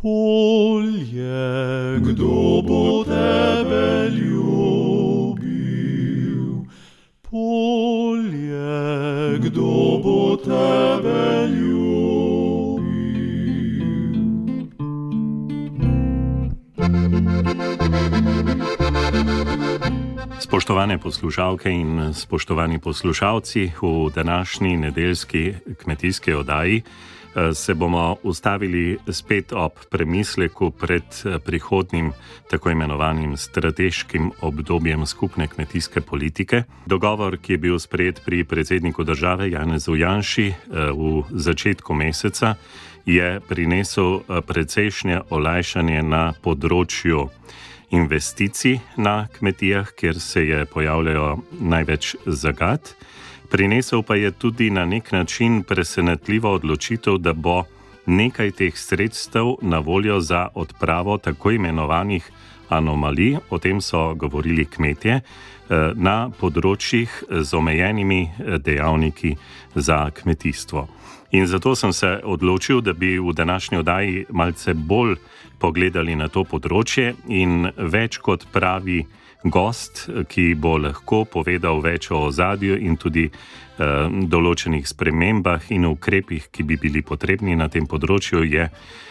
Polje, kdo bo tebe ljubil? Polje, kdo bo tebe ljubil? Spoštovane poslušalke in spoštovani poslušalci, v današnji nedeljski kmetijski oddaji se bomo ustavili spet ob premisleku pred prihodnim tako imenovanim strateškim obdobjem skupne kmetijske politike. Dogovor, ki je bil sprejet pri predsedniku države Janezu Janši v začetku meseca, je prinesel precejšnje olajšanje na področju investicij na kmetijah, kjer se je pojavljajo največ zagad. Prinesel pa je tudi na nek način presenetljivo odločitev, da bo nekaj teh sredstev na voljo za odpravo tako imenovanih anomalij, o tem so govorili kmetje, na področjih z omejenimi dejavniki za kmetijstvo. In zato sem se odločil, da bi v današnji oddaji malce bolj pogledali na to področje in več kot pravi gost, ki bo lahko povedal več o ozadju in tudi določenih spremembah in ukrepih, ki bi bili potrebni na tem področju, je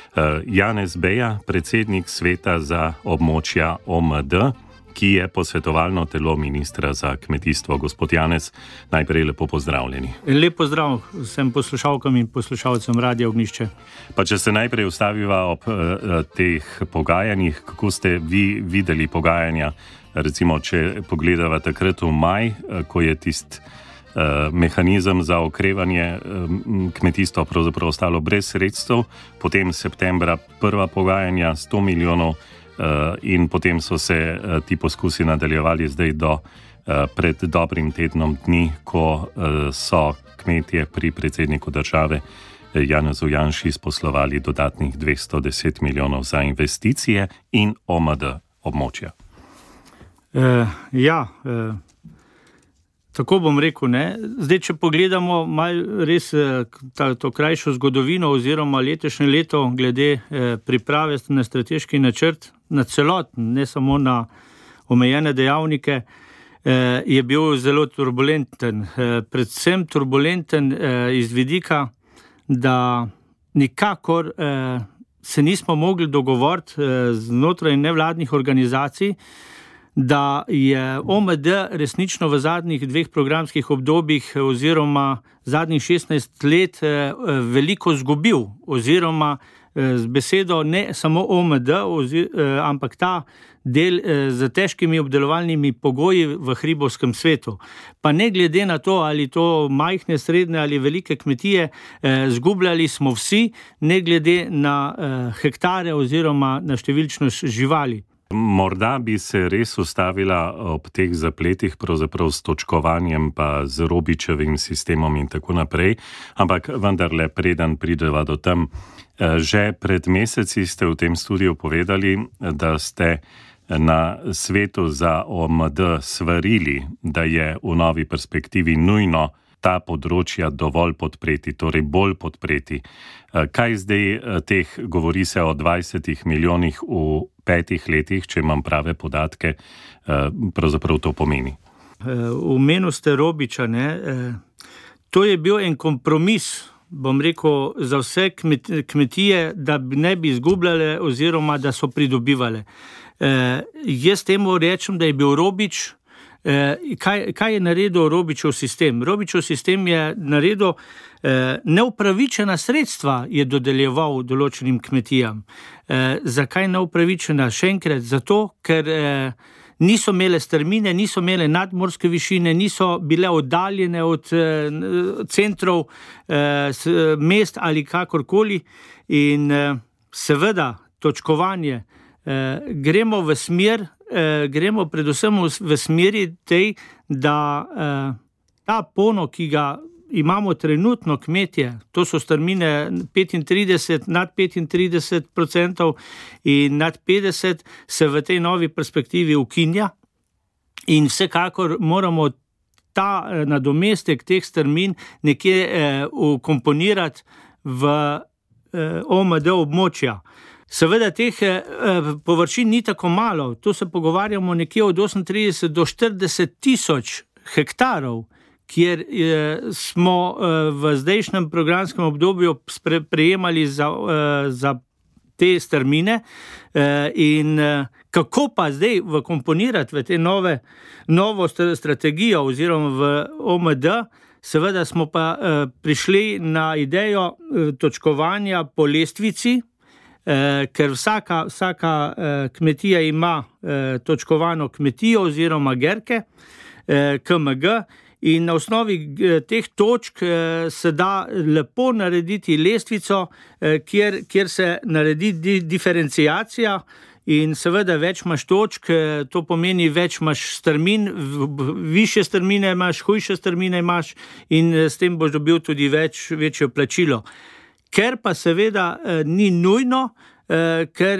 Janez Beja, predsednik sveta za območja OMD, ki je posvetovalno telo ministra za kmetijstvo. Gospod Janez, najprej lepo pozdravljeni. Lep pozdrav vsem poslušalkam in poslušalcem Radia Ognjišče. Pa če se najprej ustaviva ob teh pogajanjih, kako ste vi videli pogajanja, recimo, če pogledava takrat v maj, ko je tisti mehanizem za okrevanje kmetijstva pravzaprav ostalo brez sredstev, potem septembra prva pogajanja 100 milijonov in potem so se ti poskusi nadaljevali zdaj do pred dobrim tednom dni, ko so kmetje pri predsedniku države Janezu Janši sposlovali dodatnih 210 milijonov za investicije in OMD območja. Tako bom rekel, ne. Zdaj, če pogledamo malo res to krajšo zgodovino oziroma letošnje leto glede priprave na strateški načrt, na celoten, ne samo na omejene dejavnike, je bil zelo turbulenten. Predvsem turbulenten iz vidika, da nikakor se nismo mogli dogovoriti znotraj nevladnih organizacij, da je OMD resnično v zadnjih dveh programskih obdobjih oziroma zadnjih 16 let veliko izgubil, oziroma z besedo ne samo OMD, ampak ta del z težkimi obdelovalnimi pogoji v hribovskem svetu. Pa ne glede na to, ali to majhne, srednje ali velike kmetije, izgubljali smo vsi, ne glede na hektare oziroma na številčnost živali. Morda bi se res ustavila ob teh zapletih, pravzaprav s točkovanjem pa z Robičevim sistemom in tako naprej, ampak vendarle preden prideva do tam. Že pred meseci ste v tem studiu povedali, da ste na svetu za OMD svarili, da je v novi perspektivi nujno ta področja dovolj podpreti, torej bolj podpreti. Kaj zdaj teh, govori se o 20 milijonih v 5 letih, če imam prave podatke, pravzaprav to pomeni? Omenili ste Robiča, ne? To je bil en kompromis, bom rekel, za vse kmetije, da ne bi izgubljale oziroma da so pridobivale. Jaz temu rečem, da je bil Robič. Kaj je naredil Robičev sistem? Robičev sistem je naredil neupravičena sredstva, je dodeljeval določenim kmetijam. Zakaj neupravičena? Še enkrat, zato, ker niso imele strmine, niso imele nadmorske višine, niso bile oddaljene od centrov mest ali kakorkoli in seveda točkovanje. Gremo v smer, gremo predvsem v smeri tej, da ta pono, ki ga imamo trenutno kmetje, to so strmine 35, nad 35% in nad 50%, se v tej novi perspektivi ukinja in vsekakor moramo ta nadomestek teh strmin nekje ukomponirati v OMD območja. Seveda teh površin ni tako malo, to se pogovarjamo nekje od 38 do 40 tisoč hektarov, kjer smo v zdajšnjem programskem obdobju prejemali za te strmine in kako pa zdaj vkomponirati v te novo strategijo oziroma v OMD, seveda smo pa prišli na idejo točkovanja po lestvici, ker vsaka kmetija ima točkovano kmetijo oziroma gerke, KMG, in na osnovi teh točk se da lepo narediti lestvico, kjer se naredi diferenciacija in seveda več imaš točk, to pomeni več imaš strmin, višje strmine imaš, hujše strmine imaš in s tem boš dobil tudi večjo plačilo. Ker pa seveda ni nujno, ker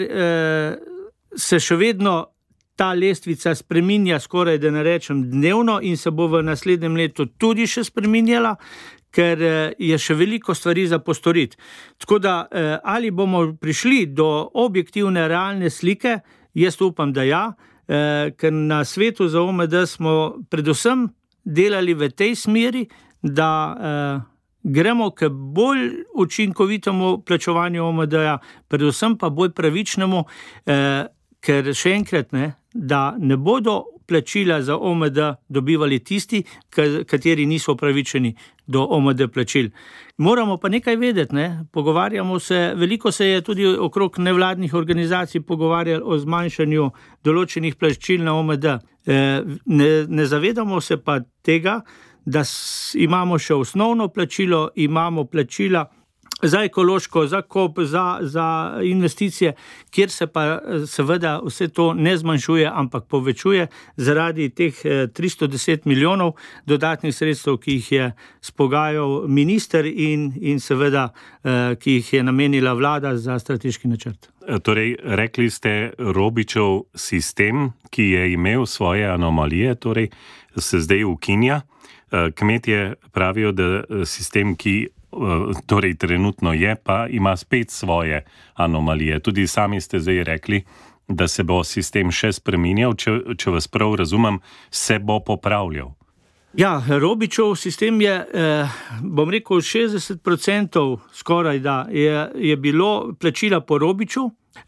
se še vedno ta lestvica spreminja skoraj, da ne rečem, dnevno in se bo v naslednjem letu tudi še spreminjala, ker je še veliko stvari za postoriti. Tako da, ali bomo prišli do objektivne, realne slike, jaz upam, da ja, ker na svetu za OMD smo predvsem delali v tej smeri, da gremo k bolj učinkovitemu plačevanju OMD-ja, predvsem pa bolj pravičnemu, ker še enkrat da ne bodo plačila za OMD dobivali tisti, kateri niso upravičeni do OMD plačil. Moramo pa nekaj vedeti, pogovarjamo se, veliko se je tudi okrog nevladnih organizacij pogovarjali o zmanjšanju določenih plačil na OMD. Ne zavedamo se pa tega, da imamo še osnovno plačilo, imamo plačila za ekološko, za kop, za investicije, kjer se pa seveda vse to ne zmanjšuje, ampak povečuje zaradi teh 310 milijonov dodatnih sredstev, ki jih je spogajal minister in seveda, ki jih je namenila vlada za strateški načrt. Torej, rekli ste Robičev sistem, ki je imel svoje anomalije, torej se zdaj ukinja. Kmetje pravijo, da sistem, ki torej trenutno je, pa ima spet svoje anomalije. Tudi sami ste zdaj rekli, da se bo sistem še spreminjal, če vas prav razumem, se bo popravljal. Ja, Robičev sistem je, bom rekel, 60% skoraj da je bilo plačila po Robiču,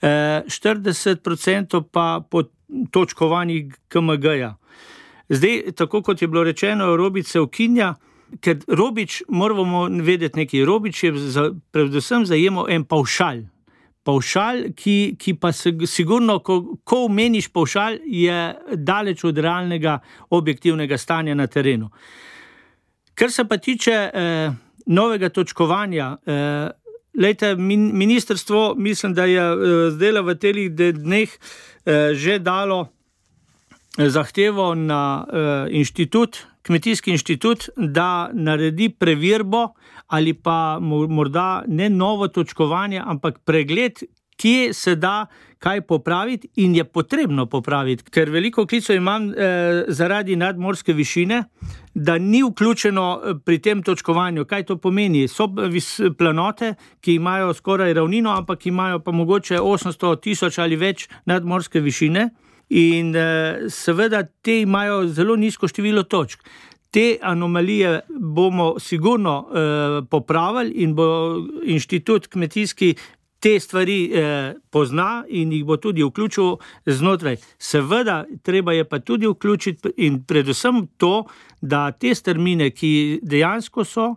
40% pa po točkovanju KMG-ja. Zdaj, tako kot je bilo rečeno, Robič se ukinja, ker Robič, moramo vedeti nekaj, Robič je predvsem zajemal en pavšal. Pavšal, ki pa sigurno, ko omeniš pavšal, je daleč od realnega objektivnega stanja na terenu. Kar se pa tiče novega točkovanja, ministrstvo, mislim, da je zdaj v teh dneh že dalo zahtevo na kmetijski inštitut, da naredi preverbo ali pa morda ne novo točkovanje, ampak pregled, kje se da kaj popraviti in je potrebno popraviti. Ker veliko klicev imam zaradi nadmorske višine, da ni vključeno pri tem točkovanju. Kaj to pomeni? So planote, ki imajo skoraj ravnino, ampak imajo pa mogoče 800 tisoč ali več nadmorske višine. In seveda te imajo zelo nizko število točk. Te anomalije bomo sigurno popravili in bo inštitut kmetijski te stvari pozna in jih bo tudi vključil znotraj. Seveda, treba je pa tudi vključiti in predvsem to, da te strmine, ki dejansko so,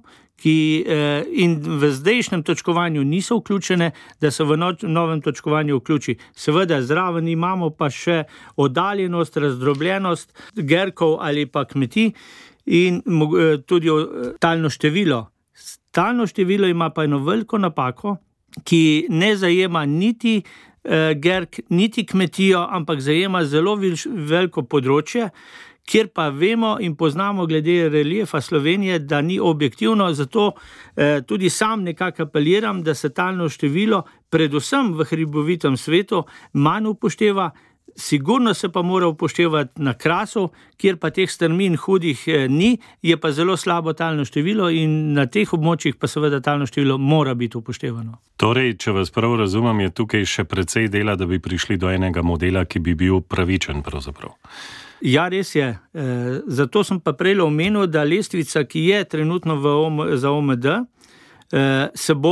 in v zdajšnjem točkovanju niso vključene, da se v novem točkovanju vključi. Seveda, zraven imamo pa še oddaljenost, razdrobljenost gerkov ali pa kmetij in tudi talno število. Talno število ima pa eno veliko napako, ki ne zajema niti gerk, niti kmetijo, ampak zajema zelo veliko področje, kjer pa vemo in poznamo glede reliefa Slovenije, da ni objektivno, zato tudi sam nekako apeliram, da se talno število, predvsem v hribovitem svetu, manj upošteva, Sigurno se pa mora upoštevati na Krasu, kjer pa teh strmin hudih ni, je pa zelo slabo talno število in na teh območjih pa seveda talno število mora biti upoštevano. Torej, če vas prav razumem, je tukaj še precej dela, da bi prišli do enega modela, ki bi bil pravičen pravzaprav. Ja, res je. Zato sem pa prej omenil, da lestvica, ki je trenutno za OMD, se bo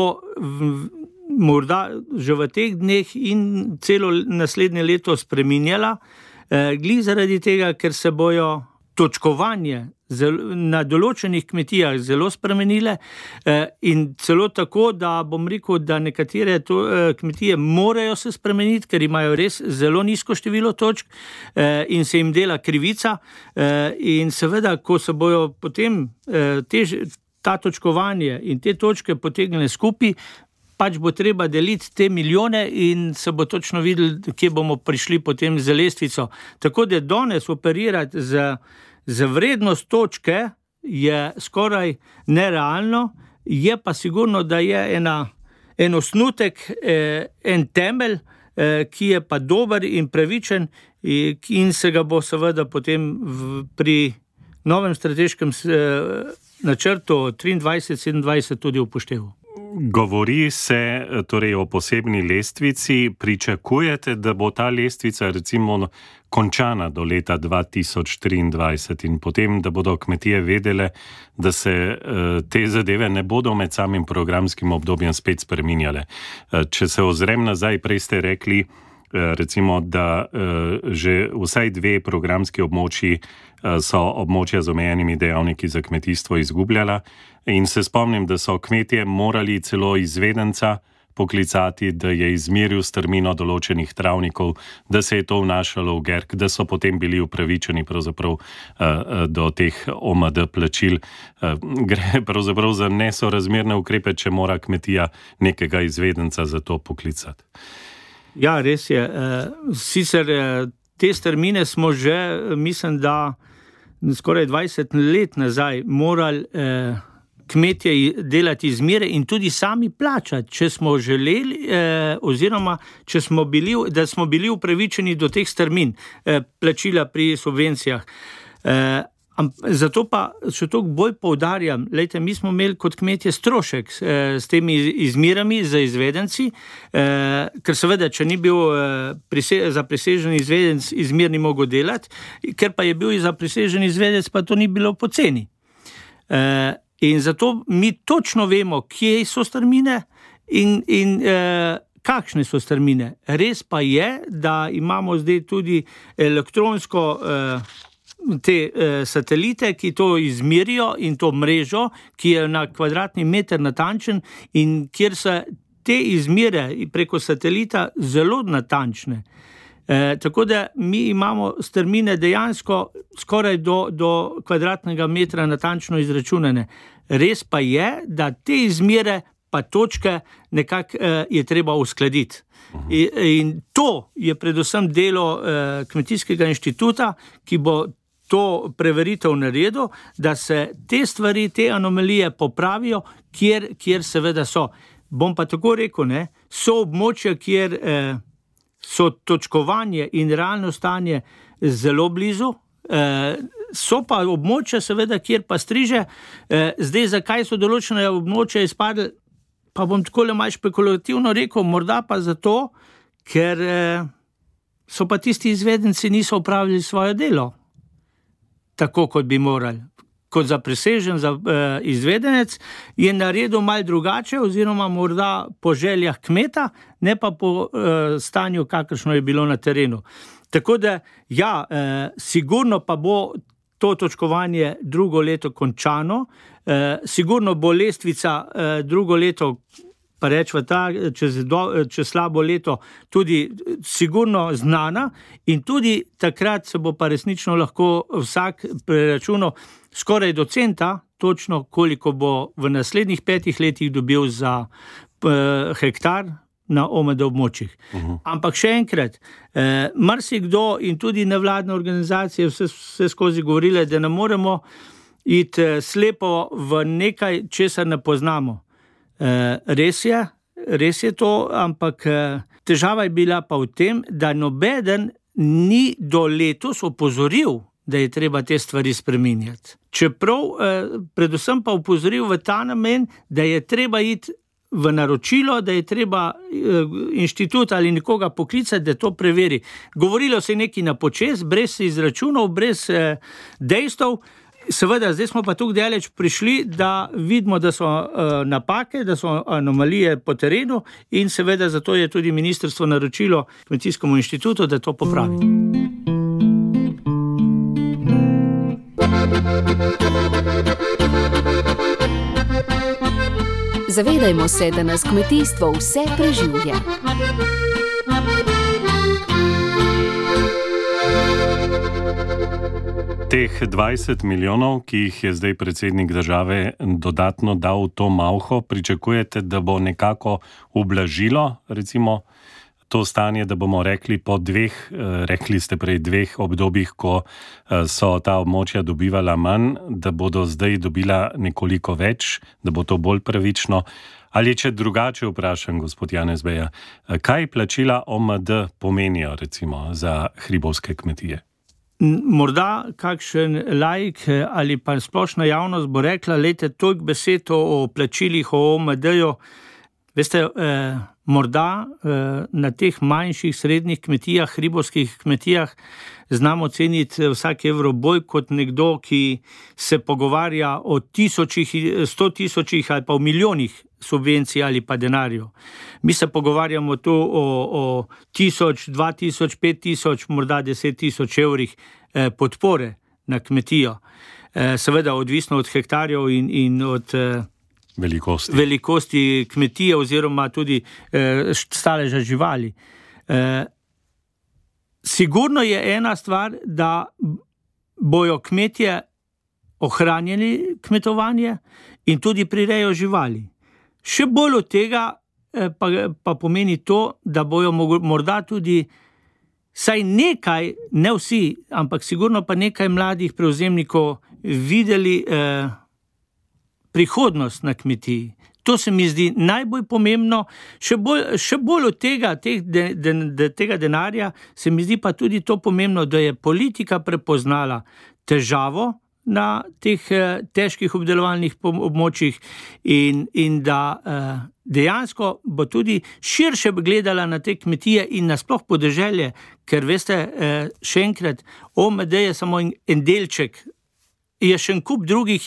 morda že v teh dneh in celo naslednje leto spreminjala, glih zaradi tega, ker se bojo točkovanje na določenih kmetijah zelo spremenile in celo tako, da bom rekel, da nekatere kmetije morajo se spremeniti, ker imajo res zelo nizko število točk in se jim dela krivica in seveda, ko se bojo potem ta točkovanje in te točke potegnile skupaj, pač bo treba deliti te milijone in se bo točno videli, kje bomo prišli potem z lestvico. Tako da danes operirati z vrednost točke je skoraj nerealno, je pa sigurno, da je en osnutek, en temelj, ki je pa dober in pravičen in se ga bo seveda potem pri novem strateškem načrtu 23-27 tudi upošteval. Govori se torej o posebni lestvici. Pričakujete, da bo ta lestvica recimo končana do leta 2023 in potem, da bodo kmetije vedele, da se te zadeve ne bodo med samim programskim obdobjem spet spreminjale. Če se ozrem nazaj, prej ste rekli, recimo, da že vsaj 2 programski območji so območja z omejenimi dejavniki za kmetijstvo izgubljala in se spomnim, da so kmetje morali celo izvedenca poklicati, da je izmeril strmino določenih travnikov, da se je to vnašalo v GERK, da so potem bili upravičeni pravzaprav do teh OMD plačil. Gre pravzaprav za nesorazmerne ukrepe, če mora kmetija nekega izvedenca za to poklicati. Ja, res je. Sicer te strmine smo že, mislim, da skoraj 20 let nazaj morali kmetje delati izmere in tudi sami plačati, če smo želeli oziroma če smo bili upravičeni do teh strmin, plačila pri subvencijah. Zato pa še toliko bolj poudarjam, lejte, mi smo imeli kot kmetje strošek s temi izmerami za izvedenci, ker seveda, če ni bil zaprisežen izvedenc, izmer ni mogel delati, ker pa je bil zaprisežen izvedenc, pa to ni bilo poceni. In zato mi točno vemo, kje so strmine in kakšne so strmine. Res pa je, da imamo zdaj tudi elektronsko te satelite, ki to izmerijo in to mrežo, ki je na kvadratni meter natančen in kjer so te izmere preko satelita zelo natančne. Tako da mi imamo strmine dejansko skoraj do kvadratnega metra natančno izračunane. Res pa je, da te izmere pa točke nekako je treba uskladiti. In to je predvsem delo Kmetijskega inštituta, ki bo to preveritev naredil, da se te stvari, te anomalije popravijo, kjer seveda so. Bom pa tako rekel, so območja, kjer so točkovanje in realno stanje zelo blizu, so pa območja seveda, kjer pa striže. Zdaj, zakaj so določene območja izpadli, pa bom takole malo špekulativno rekel, morda pa zato, ker so pa tisti izvedenci niso opravili svoje delo, tako kot bi morali. Kot zaprisežen izvedenec je naredil malo drugače oziroma morda po željah kmeta, ne pa po stanju, kakršno je bilo na terenu. Tako da, ja, sigurno pa bo to točkovanje drugo leto končano, sigurno bo lestvica drugo leto, pa rečva ta, čez slabo leto, tudi sigurno znana in tudi takrat se bo pa resnično lahko vsak preračunal skoraj do centa, točno koliko bo v naslednjih 5 letih dobil za hektar na OMD območjih. Ampak še enkrat, marsikdo in tudi nevladne organizacije vse skozi govorile, da ne moremo iti slepo v nekaj, česar ne poznamo. Res je to, ampak težava je bila pa v tem, da nobeden ni do letos opozoril, da je treba te stvari spreminjati. Čeprav, predvsem pa opozoril v ta namen, da je treba iti v naročilo, da je treba inštitut ali nekoga poklicati, da to preveri. Govorilo se je nekaj na počez, brez izračunov, brez dejstev. Seveda, zdaj smo pa tukaj daleč prišli, da vidimo, da so napake, da so anomalije po terenu in seveda zato je tudi ministrstvo naročilo Kmetijskemu inštitutu, da to popravi. Zavedajmo se, da nas kmetijstvo vse preživlja. Teh 20 milijonov, ki jih je zdaj predsednik države dodatno dal v to malho, pričakujete, da bo nekako ublažilo, recimo, to stanje, da bomo rekli po rekli ste prej dveh obdobjih, ko so ta območja dobivala manj, da bodo zdaj dobila nekoliko več, da bo to bolj pravično. Ali če drugače vprašam, gospod Janez Beja, kaj plačila OMD pomenijo recimo za hribovske kmetije? Morda kakšen laik ali pa splošna javnost bo rekla, lejte, toliko besed o plačilih, o OMD-ju. Veste, morda na teh manjših, srednjih kmetijah, hribovskih kmetijah znamo ceniti vsak evro bolj kot nekdo, ki se pogovarja o 100 tisočih ali pa o milijonih subvencij ali pa denarjev. Mi se pogovarjamo tu o 1000, 2000, 5000, morda 10 000 evrih podpore na kmetijo. Seveda odvisno od hektarjev in od velikosti kmetije oziroma tudi staleža živali. Sigurno je ena stvar, da bojo kmetje ohranjali kmetovanje in tudi prirejo živali. Še bolj od tega pa pomeni to, da bojo morda tudi saj nekaj, ne vsi, ampak sigurno pa nekaj mladih prevzemnikov videli prihodnost na kmetiji. To se mi zdi najbolj pomembno. Še bolj od tega denarja se mi zdi pa tudi to pomembno, da je politika prepoznala težavo na teh težkih obdelovalnih območjih in da dejansko bo tudi širše gledala na te kmetije in nasploh podeželje, ker veste, še enkrat, OMD je samo en delček, je še en kup drugih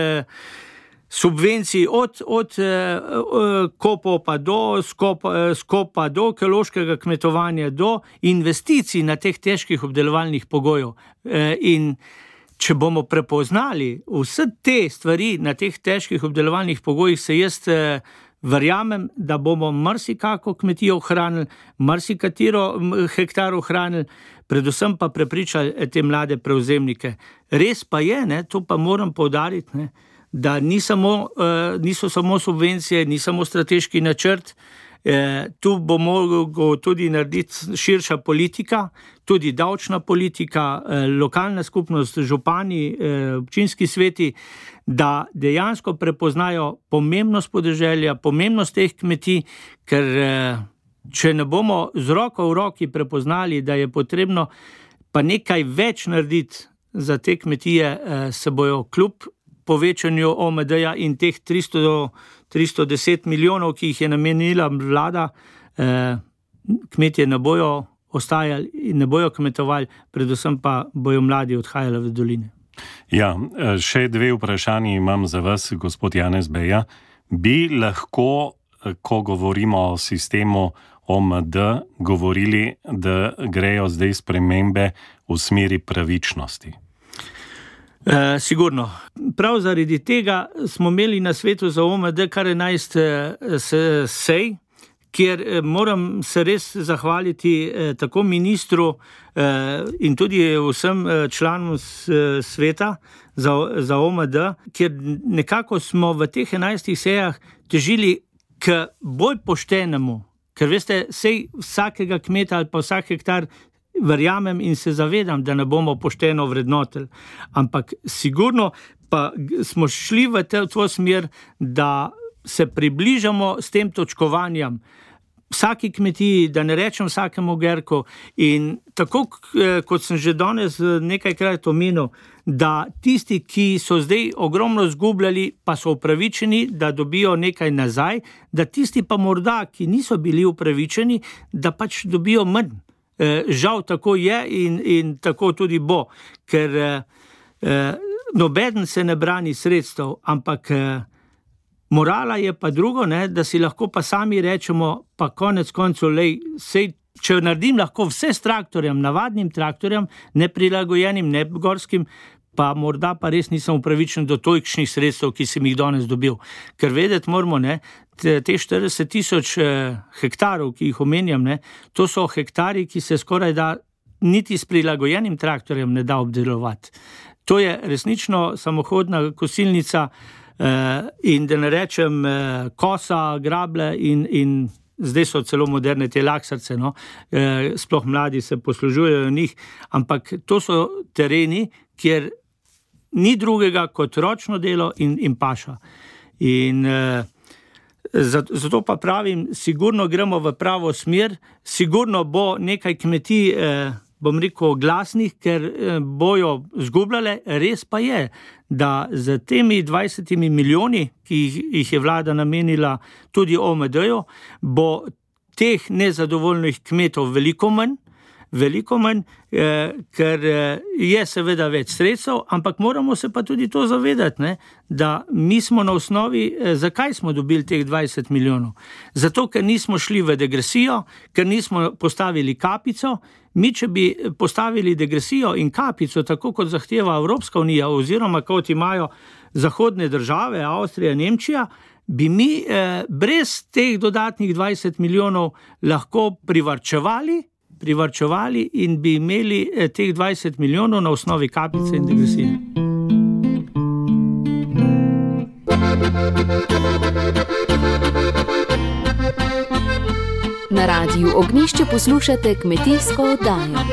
subvencij od kopov pa do skopa do ekološkega kmetovanja do investicij na teh težkih obdelovalnih pogojev. In če bomo prepoznali vse te stvari na teh težkih obdelovalnih pogojih, se jaz verjamem, da bomo marsikako kmetijo ohranili, marsikatero hektar ohranili, predvsem pa prepričali te mlade prevzemnike. Res pa je, to pa moram poudariti, da niso samo subvencije, ni samo strateški načrt, tu bo mogel tudi narediti širša politika, tudi davčna politika, lokalna skupnost, župani, občinski sveti, da dejansko prepoznajo pomembnost podeželja, pomembnost teh kmetij, ker če ne bomo z roko v roki prepoznali, da je potrebno pa nekaj več narediti za te kmetije, se bojo kljub povečanju OMD-ja in teh 310 milijonov, ki jih je namenila vlada, kmetje ne bojo ostajali in ne bojo kmetovali, predvsem pa bojo mladi odhajali v doline. Ja, še dve vprašanji imam za vas, gospod Janez Beja. Bi lahko, ko govorimo o sistemu OMD, govorili, da grejo zdaj spremembe v smeri pravičnosti? Sigurno. Prav zaradi tega smo imeli na svetu za OMD kar 11 sej, kjer moram se res zahvaliti tako ministru in tudi vsem članom sveta za OMD, kjer nekako smo v teh 11 sejah težili k bolj poštenemu, ker veste, sej vsakega kmeta ali pa vsak hektar verjamem in se zavedam, da ne bomo pošteno vrednotili, ampak sigurno pa smo šli v to smer, da se približamo s tem točkovanjem. vsaki kmetiji, da ne rečem vsakemu gerku, in tako, kot sem že danes nekajkrat omenil, da tisti, ki so zdaj ogromno zgubljali, pa so upravičeni, da dobijo nekaj nazaj, da tisti pa morda, ki niso bili upravičeni, da pač dobijo manj. Žal tako je in tako tudi bo, ker nobeden se ne brani sredstev, ampak morala je pa drugo, ne, da si lahko pa sami rečemo, pa konec koncev, če naredim lahko vse s traktorjem, navadnim traktorjem, neprilagojenim, ne gorskim, pa morda pa res nisem upravičen do tolikšnih sredstev, ki sem jih danes dobil. Ker vedeti moramo, ne, te 40,000 hektarov, ki jih omenjam, ne, to so hektari, ki se skoraj da niti s prilagojenim traktorjem ne da obdelovati. To je resnično samohodna kosilnica, in da ne rečem kosa, grable in zdaj so celo moderne te laksarce, no? Sploh mladi se poslužujejo njih, ampak to so tereni, kjer ni drugega kot ročno delo in paša. In zato pa pravim, sigurno gremo v pravo smer, sigurno bo nekaj kmetij, bom rekel, glasnih, ker bojo zgubljale. Res pa je, da z temi 20 milijoni, ki jih je vlada namenila tudi OMD-ju, bo teh nezadovoljnih kmetov veliko manj, ker je seveda več sredstev, ampak moramo se pa tudi to zavedati, ne, da mi smo na osnovi, zakaj smo dobili teh 20 milijonov? Zato, ker nismo šli v degresijo, ker nismo postavili kapico. Mi, če bi postavili degresijo in kapico, tako kot zahteva Evropska unija, oziroma kot imajo zahodne države, Avstrija, Nemčija, bi mi brez teh dodatnih 20 milijonov lahko privarčevali in bi imeli teh 20 milijonov na osnovi kapice in degresije. Na Radiu Ognjišče poslušate kmetijsko oddajo.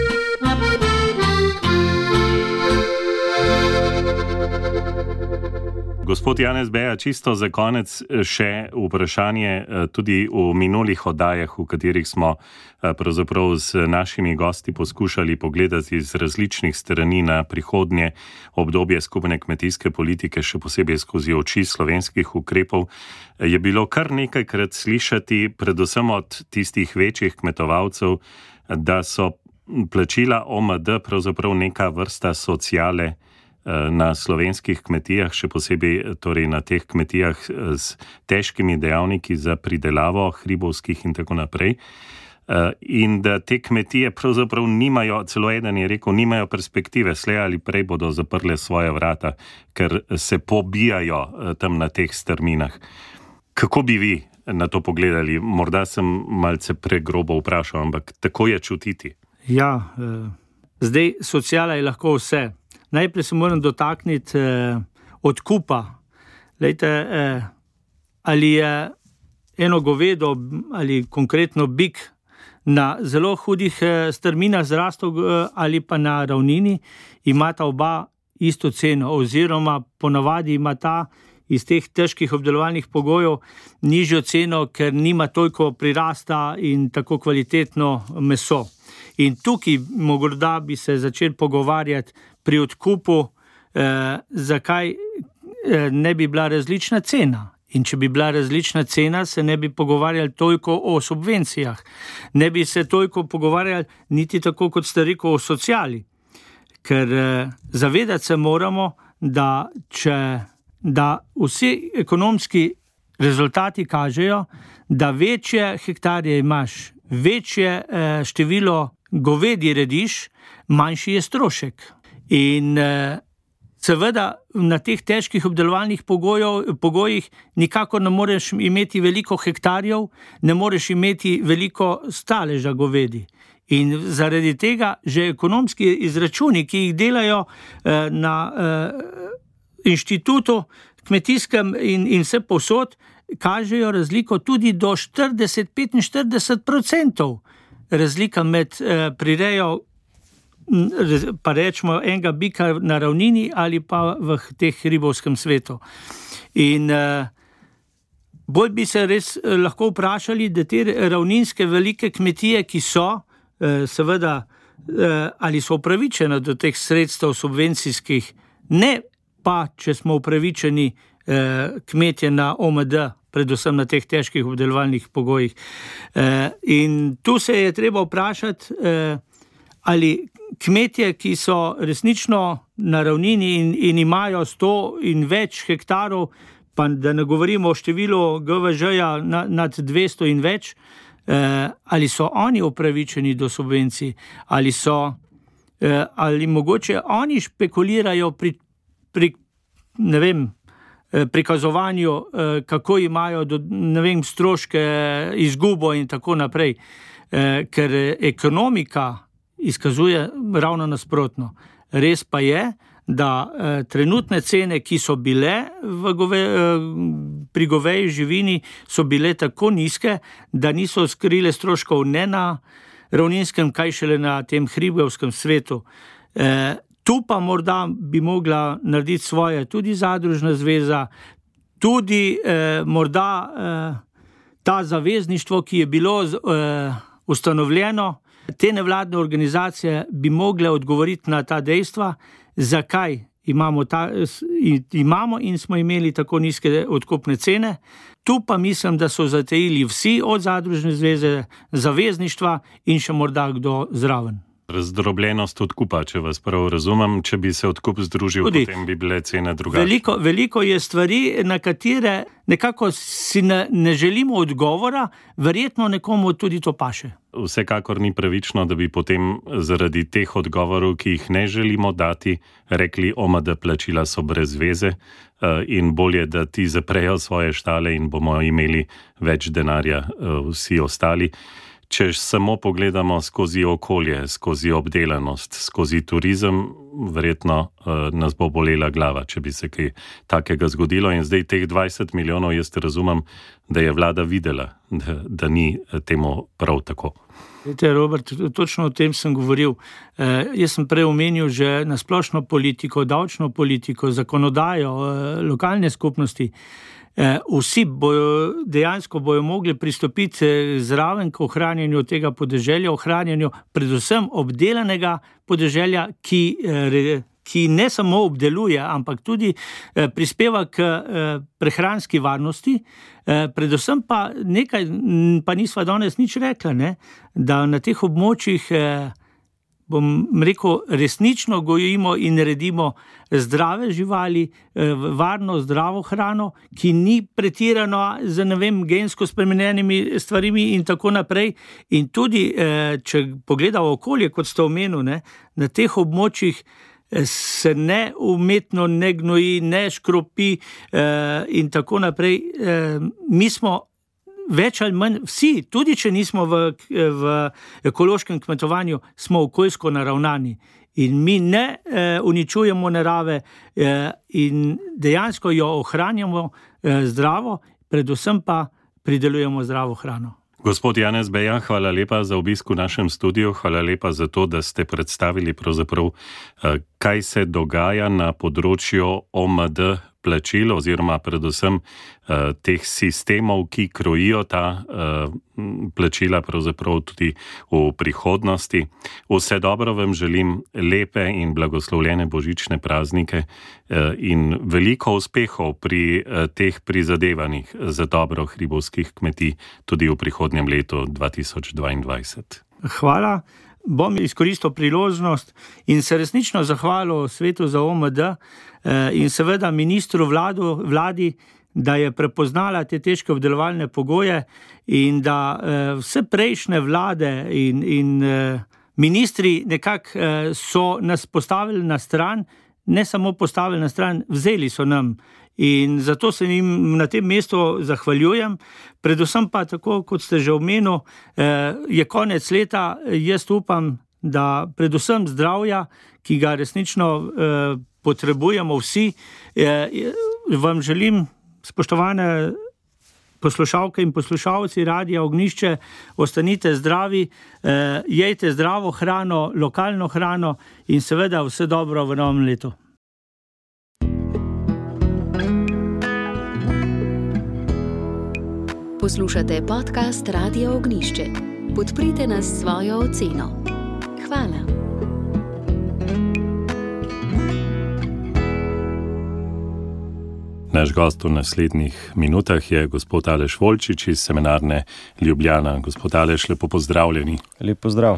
Gospod Janez Beja, čisto za konec še vprašanje. Tudi v minulih oddajah, v katerih smo pravzaprav z našimi gosti poskušali pogledati z različnih strani na prihodnje obdobje skupne kmetijske politike, še posebej skozi oči slovenskih ukrepov, je bilo kar nekajkrat slišati, predvsem od tistih večjih kmetovalcev, da so plačila OMD pravzaprav neka vrsta sociale na slovenskih kmetijah, še posebej torej na teh kmetijah s težkimi dejavniki za pridelavo hribovskih in tako naprej. In da te kmetije pravzaprav nimajo, celo eden je rekel, nimajo perspektive, slej ali prej bodo zaprle svoje vrata, ker se pobijajo tam na teh strminah. Kako bi vi na to pogledali? Morda sem malce pregrobo vprašal, ampak tako je čutiti. Ja, zdaj sociala je lahko vse. Najprej se moram dotakniti odkupa. Lejte, ali je eno govedo ali konkretno bik na zelo hudih strminah zrastel ali pa na ravnini, imata oba isto ceno, oziroma ponavadi ima ta iz teh težkih obdelovalnih pogojev nižjo ceno, ker nima toliko prirasta in tako kvalitetno meso. In tukaj morda bi se začeli pogovarjati pri odkupu, zakaj ne bi bila različna cena. In če bi bila različna cena, se ne bi pogovarjali toliko o subvencijah. Ne bi se toliko pogovarjali niti tako, kot ste rekel, o sociali. Ker zavedati se moramo, da vsi ekonomski rezultati kažejo, da večje hektarje imaš, večje število govedi rediš, manjši je strošek. In seveda na teh težkih obdelovalnih pogojih nikakor ne moreš imeti veliko hektarjev, ne moreš imeti veliko staleža govedi. In zaradi tega že ekonomski izračuni, ki jih delajo na inštitutu kmetijskem in vse povsod, kažejo razliko tudi do 40-45%. Razlika med prirejo, pa rečemo, enega bika na ravnini ali pa v teh hribovskem svetu. In Bolj bi se res lahko vprašali, da te ravninske velike kmetije, ki so, seveda, ali so upravičene do teh sredstev subvencijskih, ne pa, če smo upravičeni kmetje na OMD, predvsem na teh težkih obdelovalnih pogojih. In tu se je treba vprašati, ali kmetje, ki so resnično na ravnini in imajo 100 in več hektarov, pa da ne govorimo o številu GVŽ-ja nad 200 in več, ali so oni upravičeni do subvencij, ali mogoče oni špekulirajo pri ne vem, prikazovanju, kako imajo stroške, izgubo in tako naprej. Ker ekonomika izkazuje ravno nasprotno. Res pa je, da trenutne cene, ki so bile pri goveji živini, so bile tako nizke, da niso skrile stroškov ne na ravninskem, kaj šele na tem hribovskem svetu. Tu pa morda bi mogla narediti svoje tudi zadružna zveza, tudi morda ta zavezništvo, ki je bilo ustanovljeno, te nevladne organizacije bi mogle odgovoriti na ta dejstva, zakaj imamo in smo imeli tako nizke odkupne cene. Tu pa mislim, da so zatejili vsi od zadružne zveze, zavezništva in še morda kdo zraven. Razdrobljenost odkupa, če vas prav razumem, če bi se odkup združil, tudi, potem bi bile cene drugačne. Veliko je stvari, na katere nekako si ne želimo odgovora, verjetno nekomu tudi to paše. Vsekakor ni pravično, da bi potem zaradi teh odgovorov, ki jih ne želimo dati, rekli OMD plačila so brez veze in bolje, da ti zaprejo svoje štale in bomo imeli več denarja vsi ostali. Če samo pogledamo skozi okolje, skozi obdelanost, skozi turizem, verjetno nas bo bolela glava, če bi se kaj takega zgodilo. In zdaj teh 20 milijonov, jaz razumem, da je vlada videla, da ni temu prav tako. Robert, točno o tem sem govoril. Jaz sem prej omenil že na splošno politiko, davčno politiko, zakonodajo, lokalne skupnosti. Vsi dejansko bojo mogli pristopiti zraven k ohranjanju tega podeželja, ohranjanju predvsem obdelanega podeželja, ki ne samo obdeluje, ampak tudi prispeva k prehranski varnosti. Predvsem pa nekaj, pa nisva danes nič rekla, ne? Da na teh območjih bom rekel, resnično gojimo in naredimo zdrave živali, varno, zdravo hrano, ki ni pretirana z, gensko spremenjenimi stvarimi in tako naprej. In tudi, če pogleda okolje, kot ste omenili, ne, na teh območjih se ne umetno ne gnoji, ne škropi in tako naprej. Mi smo več ali manj vsi, tudi če nismo v ekološkem kmetovanju, smo okoljsko naravnani. In mi ne uničujemo narave in dejansko jo ohranjamo zdravo, predvsem pa pridelujemo zdravo hrano. Gospod Janez Beja, hvala lepa za obisk v našem studiu, hvala lepa za to, da ste predstavili pravzaprav, kaj se dogaja na področju OMD plačil oziroma predvsem teh sistemov, ki krojijo ta plačila pravzaprav tudi v prihodnosti. Vse dobro vam želim, lepe in blagoslovljene božične praznike in veliko uspehov pri teh prizadevanjih za dobro hribovskih kmetij tudi v prihodnjem letu 2022. Hvala. Bom izkoristil priložnost in se resnično zahvalil Svetu za OMD in seveda ministru vladi, da je prepoznala te težke obdelovalne pogoje in da vse prejšnje vlade in ministri nekako so nas postavili na stran, ne samo postavili na stran, vzeli so nam. In zato se jim na tem mestu zahvaljujem. Predvsem pa, tako kot ste že omenili, je konec leta, jaz upam, da predvsem zdravja, ki ga resnično potrebujemo vsi, vam želim, spoštovane poslušalke in poslušalci Radia Ognjišče, ostanite zdravi, jejte zdravo hrano, lokalno hrano in seveda vse dobro v novem letu. Poslušate podcast Radia Ognišče. Podprite nas s svojo oceno. Hvala. Naš gost v naslednjih minutah je gospod Aleš Volčič iz Semenarne Ljubljana. Gospod Aleš, lepo pozdravljeni. Lep pozdrav.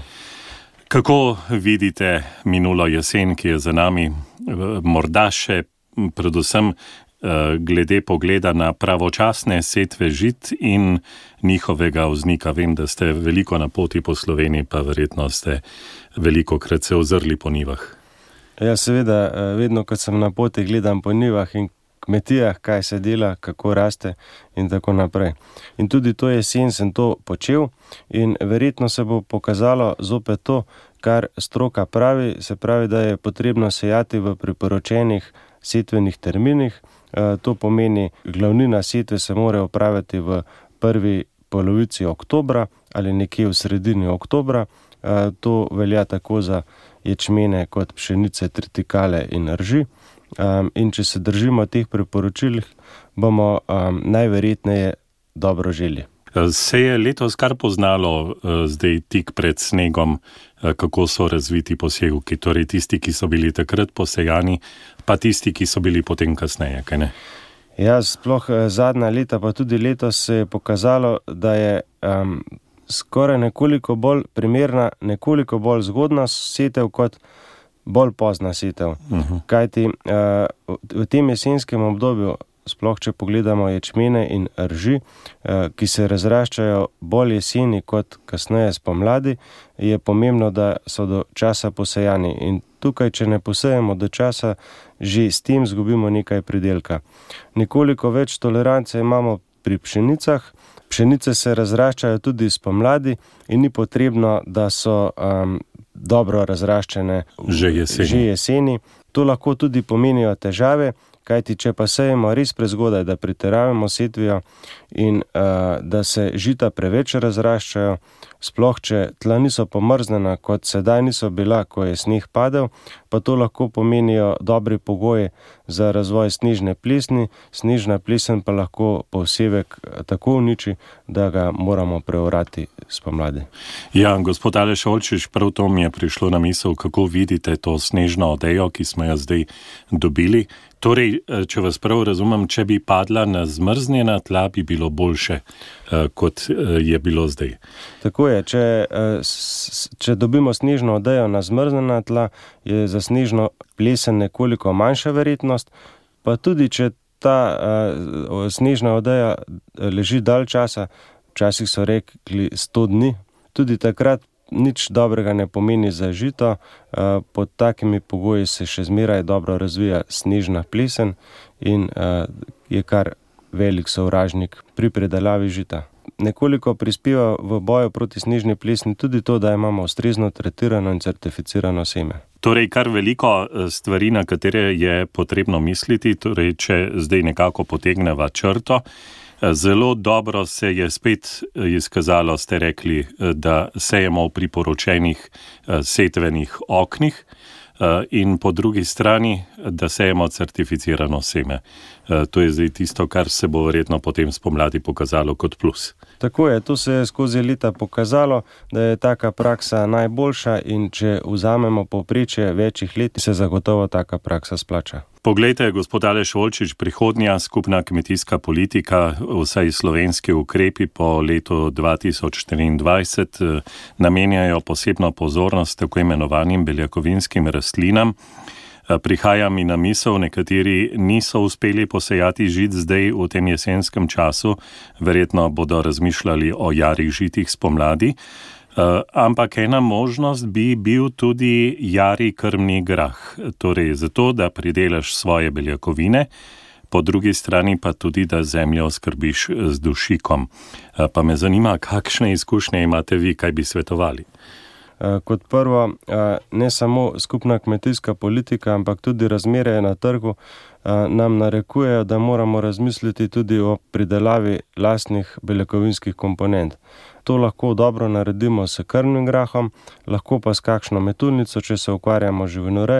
Kako vidite minulo jesen, ki je za nami, morda še predvsem glede pogleda na pravočasne setve žit in njihovega vznika? Vem, da ste veliko na poti po Sloveniji, pa verjetno ste velikokrat se ozrli po njivah. Ja, seveda, vedno, ko sem na poti, gledam po njivah in kmetijah, kaj se dela, kako raste in tako naprej. In tudi to jesen sem to počel in verjetno se bo pokazalo zopet to, kar stroka pravi, se pravi, da je potrebno sejati v priporočenih setvenih terminih. To pomeni, glavnina setve se mora opraviti v prvi polovici oktobra ali nekje v sredini oktobra. To velja tako za ječmene kot pšenice, tritikale in rži. In če se držimo teh priporočil, bomo najverjetneje dobro želi. Se je letos kar poznalo zdaj tik pred snegom, kako so razviti posevki, torej tisti, ki so bili takrat posejani, pa tisti, ki so bili potem kasneje, kaj ne? Ja, sploh zadnja leta, pa tudi letos se je pokazalo, da je skoraj nekoliko bolj primerna, nekoliko bolj zgodna setev kot bolj pozna setev. Kajti v tem jesenskem obdobju, sploh če pogledamo ječmene in rži, ki se razraščajo bolj jeseni kot kasneje spomladi, je pomembno, da so do časa posejani. In tukaj, če ne posejemo do časa, že s tem zgubimo nekaj pridelka. Nekoliko več tolerance imamo pri pšenicah. Pšenice se razraščajo tudi spomladi in ni potrebno, da so dobro razraščene že jeseni. To lahko tudi pomenijo težave, kajti če pa sejemo res prezgodaj, da pretiravamo setvijo in da se žita preveč razraščajo, sploh če tla niso pomrznjena, kot sedaj niso bila, ko je sneg padel, pa to lahko pomenijo dobri pogoji za razvoj snežne plesni. Snežna plesen pa lahko posevek tako uniči, da ga moramo preorati spomladi. Ja, gospod Aleš Volčič, prav to mi je prišlo na misel, kako vidite to snežno odejo, ki smo jo zdaj dobili. Torej, če vas prav razumem, če bi padla na zmrznjena tla, bi bilo boljše, kot je bilo zdaj. Tako je, če dobimo snežno odejo na zmrznjena tla, je za snežno plesen nekoliko manjša verjetnost, pa tudi, če ta snežna odeja leži dalj časa, včasih so rekli 100 dni, tudi takrat nič dobrega ne pomeni za žito. Pod takimi pogoji se še zmeraj dobro razvija snežna plesen in je kar velik sovražnik pri predelavi žita. Nekoliko prispeva v boju proti snežni plesni tudi to, da imamo ustrezno tretirano in certificirano seme. Torej, kar veliko stvari, na katere je potrebno misliti, torej, če zdaj nekako potegneva črto. Zelo dobro se je spet izkazalo, ste rekli, da sejemo v priporočenih setvenih oknih in po drugi strani, da sejemo certificirano seme. To je zdaj tisto, kar se bo verjetno potem spomladi pokazalo kot plus. Tako je, to se je skozi leta pokazalo, da je taka praksa najboljša in če vzamemo povprečje večjih let, se zagotovo taka praksa splača. Poglejte, gospod Aleš Volčič, prihodnja skupna kmetijska politika, vsaj slovenski ukrepi po letu 2024 namenjajo posebno pozornost tako imenovanim beljakovinskim rastlinam. Prihaja mi na misel, nekateri niso uspeli posejati žit zdaj v tem jesenskem času, verjetno bodo razmišljali o jarih žitih spomladi. Ampak ena možnost bi bil tudi jari krmni grah, torej zato, da pridelaš svoje beljakovine, po drugi strani pa tudi, da zemljo skrbiš z dušikom. Pa me zanima, kakšne izkušnje imate vi, kaj bi svetovali? Kot prvo, ne samo skupna kmetijska politika, ampak tudi razmere na trgu nam narekujejo, da moramo razmisliti tudi o pridelavi lastnih beljakovinskih komponent. To lahko dobro naredimo s krmnim grahom, lahko pa s kakšno metulnico, če se ukvarjamo z živinorejo.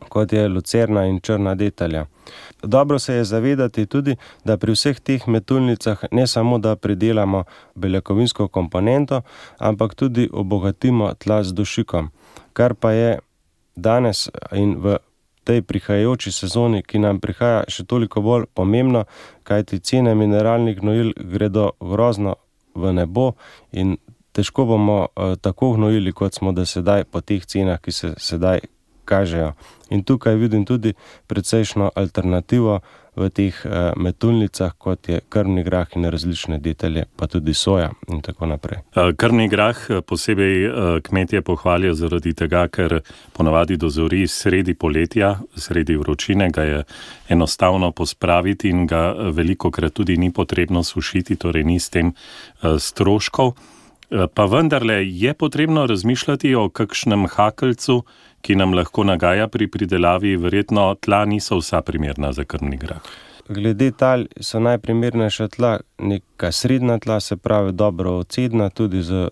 kot je lucerna in črna detelja. Dobro se je zavedati tudi, da pri vseh teh metulnicah ne samo, da pridelamo beljakovinsko komponento, ampak tudi obogatimo tla z dušikom, kar pa je danes in v tej prihajajoči sezoni, ki nam prihaja, še toliko bolj pomembno, kajti cene mineralnih gnojil gredo grozno v nebo in težko bomo tako gnojili, kot smo do sedaj po teh cenah, ki se sedaj kažejo. In tukaj vidim tudi precejšno alternativo v teh metulnicah, kot je krvni grah in različne detelje, pa tudi soja in tako naprej. Krvni grah posebej kmetje pohvalijo zaradi tega, ker ponavadi dozori sredi poletja, sredi vročine, ga je enostavno pospraviti in ga velikokrat tudi ni potrebno sušiti, torej ni s tem stroškov. Pa vendarle je potrebno razmišljati o kakšnem hakeljcu, ki nam lahko nagaja pri pridelavi, verjetno tla niso vsa primerna za krvni grah. Glede tal so najprimernejša tla neka srednja tla, se pravi dobro odcedna, tudi z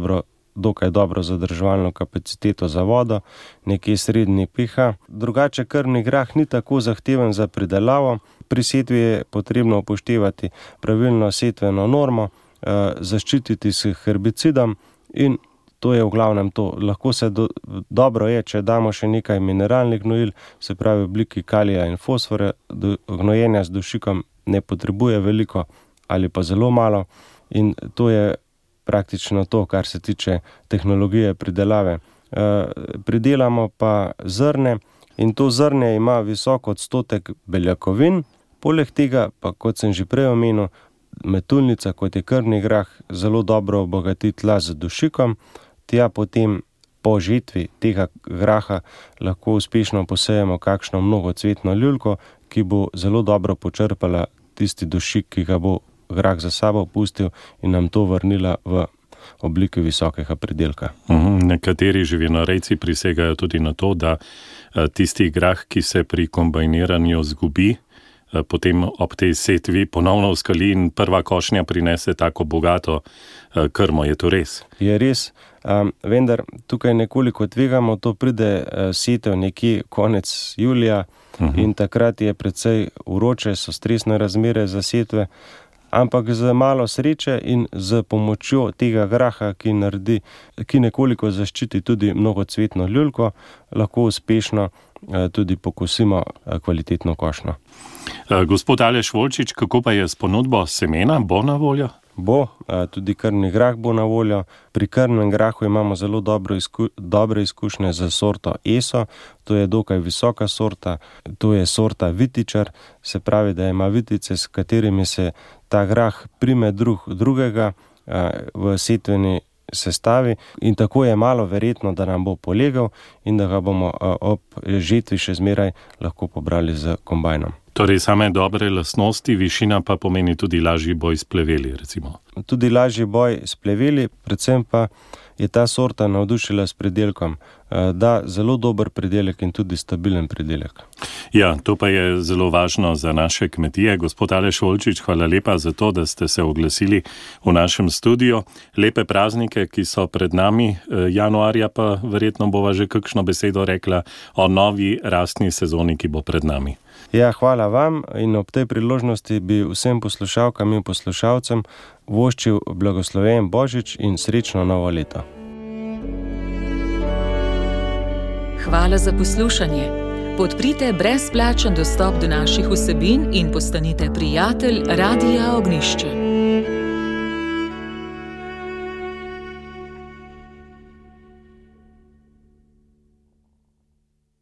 dokaj dobro zadrževalno kapaciteto za vodo, nekje srednji pH. Drugače krvni grah ni tako zahteven za pridelavo. Pri setvi je potrebno upoštevati pravilno setveno normo, zaščititi s herbicidom in to je v glavnem to. Lahko se dobro je, če damo še nekaj mineralnih gnojil, se pravi v obliki kalija in fosforja, gnojenja z dušikom ne potrebuje veliko ali pa zelo malo in to je praktično to, kar se tiče tehnologije pridelave. Pridelamo pa zrne in to zrnje ima visok odstotek beljakovin, poleg tega pa, kot sem že prej omenil, metulnica, kot je krvni grah, zelo dobro obogati tla z dušikom, tja potem po žetvi tega graha lahko uspešno posejemo kakšno mnogocvetno ljulko, ki bo zelo dobro počrpala tisti dušik, ki ga bo grah za sabo pustil in nam to vrnila v obliki visokega pridelka. Nekateri živinorejci prisegajo tudi na to, da tisti grah, ki se pri kombajniranju zgubi, potem ob tej setvi ponovno vskali in prva košnja prinese tako bogato krmo. Je to res? Je res, vendar tukaj nekoliko tvegamo, to pride setev nekje konec julija in takrat je precej vroče, so stresne razmere za setve, ampak z malo sreče in z pomočjo tega graha, ki nekoliko zaščiti tudi mnogocvetno ljulko, lahko uspešno tudi pokosimo kvalitetno košnjo. Gospod Aleš Volčič, kako pa je s ponudbo semena? Bo na voljo? Bo, tudi krvni grah bo na voljo. Pri krvnem grahu imamo zelo dobre izkušnje z sorto ESO, to je dokaj visoka sorta, to je sorta vitičar, se pravi, da ima vitice, s katerimi se ta grah prime drugega v setveni sestavi in tako je malo verjetno, da nam bo polegal in da ga bomo ob žetvi še zmeraj lahko pobrali z kombajnom. Torej same dobre lastnosti, višina pa pomeni tudi lažji boj s pleveli, recimo. Tudi lažji boj s pleveli, predvsem pa je ta sorta navdušila s pridelkom. Da zelo dober pridelek in tudi stabilen pridelek. Ja, to pa je zelo važno za naše kmetije. Gospod Aleš Volčič, hvala lepa za to, da ste se oglasili v našem studiu. Lepe praznike, ki so pred nami, januarja pa verjetno bova že kakšno besedo rekla o novi rastni sezoni, ki bo pred nami. Ja, hvala vam in ob tej priložnosti bi vsem poslušalkam in poslušalcem voščil blagosloven Božič in srečno novo leto. Hvala za poslušanje. Podprite brezplačen dostop do naših vsebin in postanite prijatelj Radia Ognjišče.